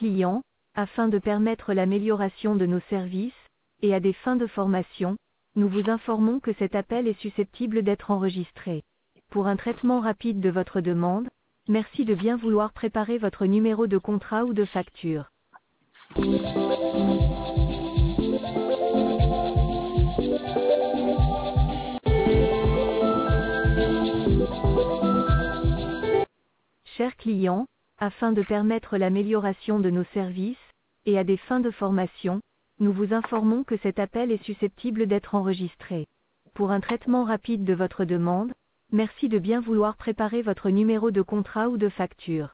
clients, afin de permettre l'amélioration de nos services, et à des fins de formation, nous vous informons que cet appel est susceptible d'être enregistré. Pour un traitement rapide de votre demande, merci de bien vouloir préparer votre numéro de contrat ou de facture. Chers clients, afin de permettre l'amélioration de nos services, et à des fins de formation, nous vous informons que cet appel est susceptible d'être enregistré. Pour un traitement rapide de votre demande, merci de bien vouloir préparer votre numéro de contrat ou de facture.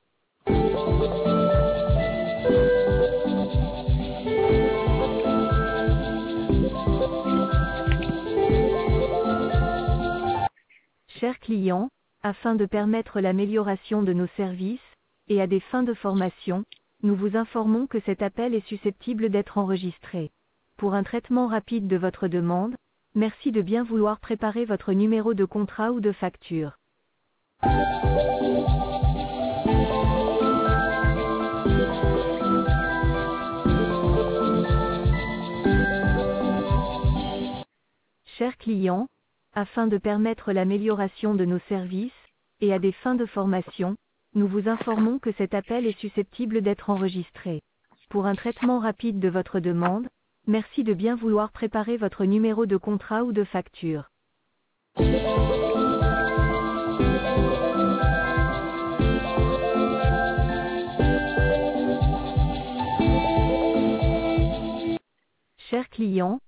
Chers clients, afin de permettre l'amélioration de nos services, et à des fins de formation, nous vous informons que cet appel est susceptible d'être enregistré. Pour un traitement rapide de votre demande, merci de bien vouloir préparer votre numéro de contrat ou de facture. Chers clients, afin de permettre l'amélioration de nos services, et à des fins de formation, nous vous informons que cet appel est susceptible d'être enregistré. Pour un traitement rapide de votre demande, merci de bien vouloir préparer votre numéro de contrat ou de facture. Chers clients,